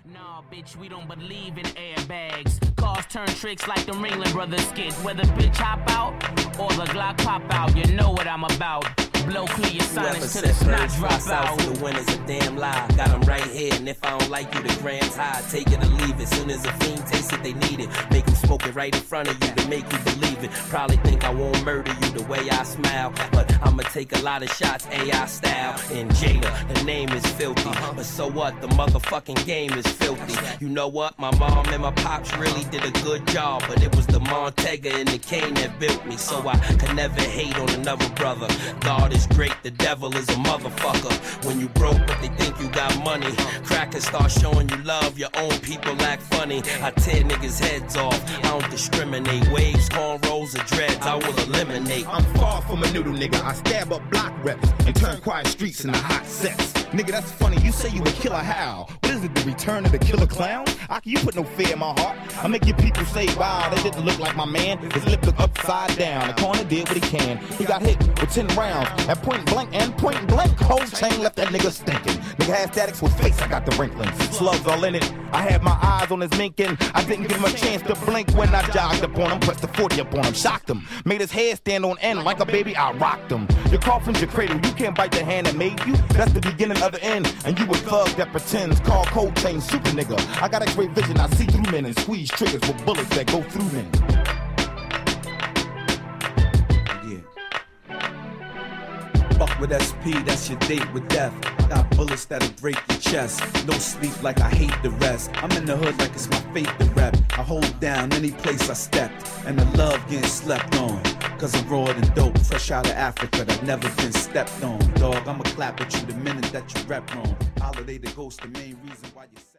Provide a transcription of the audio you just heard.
Nah, bitch, we don't believe in airbags. Cars turn tricks like the Ringling Brothers skits. Whether bitch hop out or the Glock pop out, you know what I'm about. Blow clear your sinus till the snot drop out. The winner's a damn lie. Got them right here, and if I don't like you, the grand's high. Take it or leave it. Soon as a fiend taste it, they need it. Make them smoke it right in front of you to make you believe it. Probably think I won't murder you the way I smile, but I'ma take a lot of shots AI style. And Jada, the name is filthy, but so what? The motherfucking game is filthy. You know what? My mom and my pops really did a good job, but it was the Montega and the cane that built me, so I could never hate on another brother. God is great, the devil is a motherfucker. When you broke but they think you got money, crackers start showing you love, your own people act funny. I tear niggas heads off, I don't discriminate. Waves, cornrows, or dreads, I will eliminate. I'm far from a noodle nigga, I stab up block reps and turn quiet streets into hot sets. Nigga, that's funny, you say you a killer, how? What is it, the return of the killer clown? You put no fear in my heart. I make your people say, wow, they didn't look like my man. His lip looked upside down. The corner did what he can. He got hit with 10 rounds at point blank. Whole chain left that nigga stinking. Nigga had statics with face, I got the wrinklings. Slugs all in it. I had my eyes on his minking. I didn't give him a chance to blink when I jogged up on him. Pressed the 40 up on him, shocked him. Made his head stand on end like a baby, I rocked him. Your coffin's your cradle, you can't bite the hand that made you. That's the beginning of the end. And you a thug that pretends, call cold chain super nigga. I got a great vision, I see through men and squeeze triggers with bullets that go through men. Fuck with SP, that's your date with death. Got bullets that'll break your chest. No sleep like I hate the rest. I'm in the hood like it's my fate to rep. I hold down any place I stepped, and the love getting slept on. Cause I'm raw and dope, fresh out of Africa that never been stepped on. Dog, I'ma clap at you the minute that you rep wrong. Holiday the ghost, the main reason why you